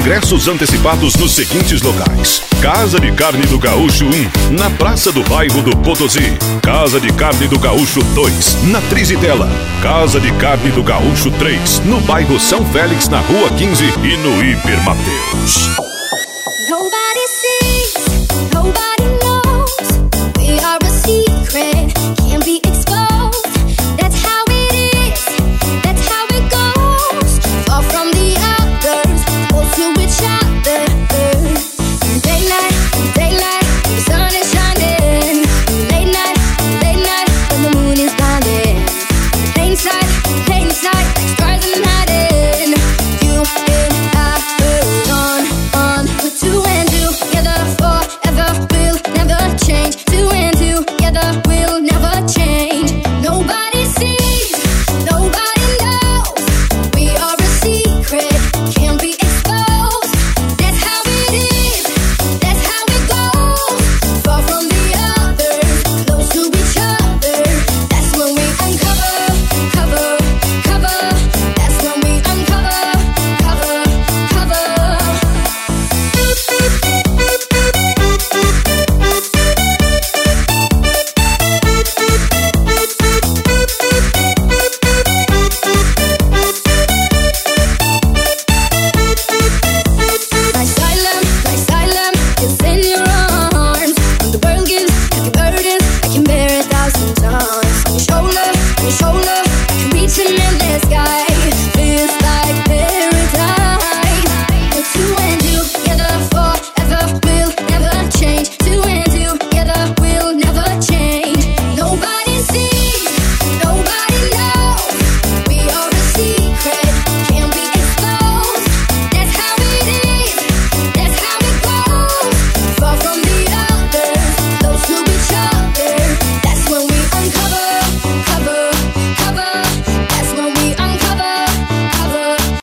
Ingressos antecipados nos seguintes locais: Casa de Carne do Gaúcho 1, na Praça do Bairro do Potosí. Casa de Carne do Gaúcho 2, na Trizidela. Casa de Carne do Gaúcho 3, no bairro São Félix, na Rua 15 e no Hiper Mateus. Nobody sees, nobody knows. We are a secret, can't be explained.